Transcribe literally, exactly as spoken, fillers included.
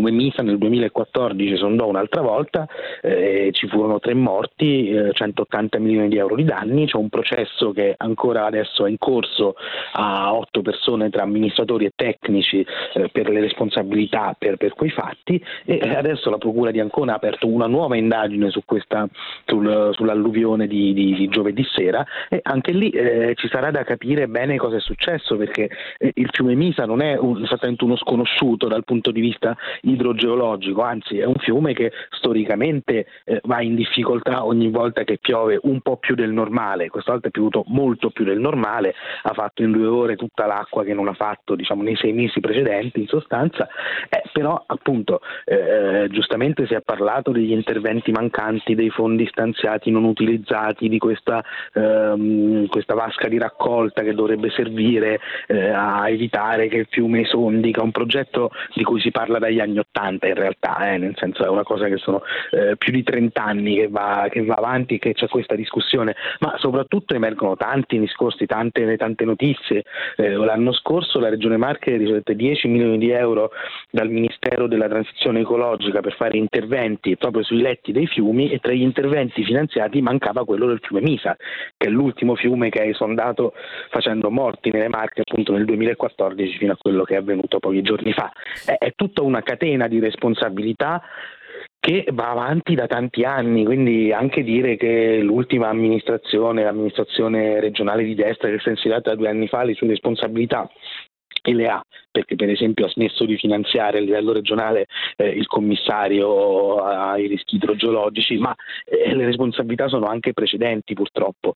fiume Misa nel duemilaquattordici esondò un'altra volta, eh, ci furono tre morti, eh, centottanta milioni di euro di danni. C'è un processo che ancora adesso è in corso a otto persone tra amministratori e tecnici eh, per le responsabilità per, per quei fatti, e adesso la Procura di Ancona ha aperto una nuova indagine su questa, sul, sull'alluvione di, di, di giovedì sera, e anche lì eh, ci sarà da capire bene cosa è successo, perché eh, il fiume Misa non è un, esattamente uno sconosciuto dal punto di vista idrogeologico, anzi è un fiume che storicamente eh, va in difficoltà ogni volta che piove un po' più del normale. Questa volta è piovuto molto più del normale, ha fatto in due ore tutta l'acqua che non ha fatto, diciamo, nei sei mesi precedenti in sostanza, eh, però appunto eh, giustamente si è parlato degli interventi mancanti, dei fondi stanziati non utilizzati, di questa, ehm, questa vasca di raccolta che dovrebbe servire eh, a evitare che il fiume esondi, che è un progetto di cui si parla dagli anni Ottanta in realtà, eh, nel senso è una cosa che sono eh, più di trenta anni che va, che va avanti e che c'è questa discussione, ma soprattutto emergono tanti discorsi, tante, tante notizie. Eh, l'anno scorso la Regione Marche ricevette dieci milioni di euro dal Ministero della Transizione Ecologica per fare interventi proprio sui letti dei fiumi, e tra gli interventi finanziati mancava quello del fiume Misa, che è l'ultimo fiume che è esondato facendo morti nelle Marche appunto nel duemilaquattordici fino a quello che è avvenuto pochi giorni fa. È, è tutta una catena di responsabilità che va avanti da tanti anni, quindi anche dire che l'ultima amministrazione, l'amministrazione regionale di destra che si è insediata due anni fa, le sue responsabilità e le ha, perché per esempio ha smesso di finanziare a livello regionale eh, il commissario ai rischi idrogeologici, ma eh, le responsabilità sono anche precedenti purtroppo.